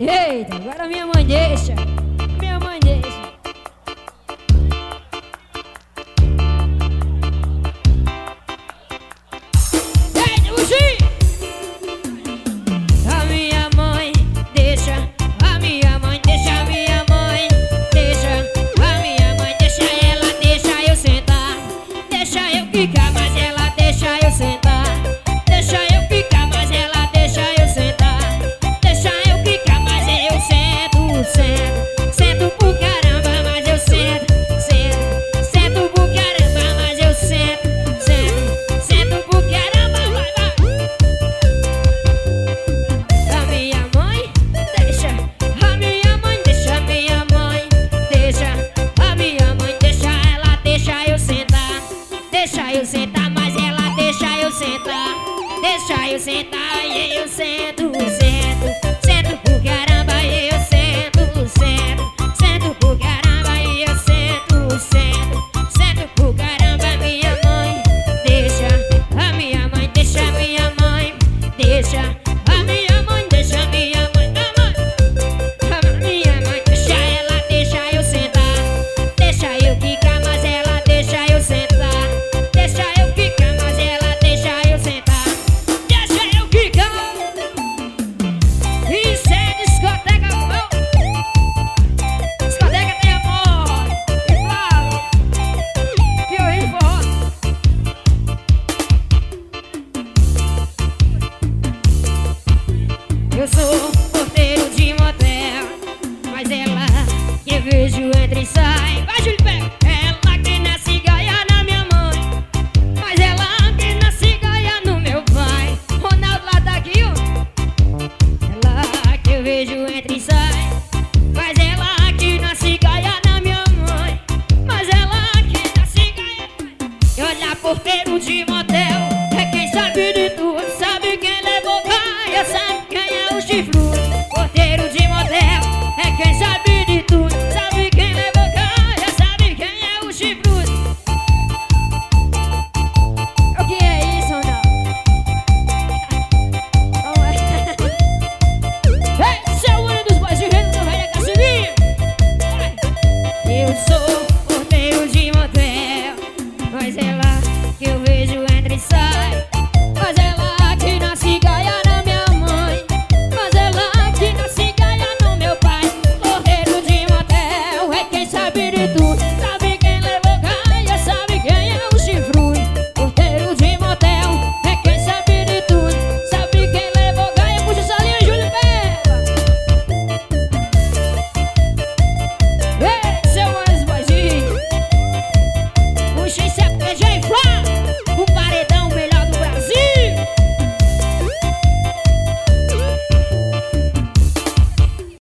Eita, agora minha mãe deixa. Minha mãe deixa. Eita, Uchi! A minha mãe deixa. A minha mãe deixa. A minha mãe deixa. A minha mãe deixa. Ela deixa eu sentar. Deixa eu ficar, mas ela deixa eu sentar. Deixa eu ficar, mas ela deixa eu sentar. Deixa eu ficar, mas eu sento, sento. Sento por caramba, mas eu sento, sento. Sento por caramba, mas eu sento, sento. Sento por caramba, vai, vai. A minha mãe deixa. A minha mãe deixa. A minha mãe deixa. A minha mãe deixa. Ela deixa eu sentar. Deixa eu sentar, mas ela deixa eu sentar. Deixa eu sentar e eu sento, sento. Sento por caramba e eu sento, sento.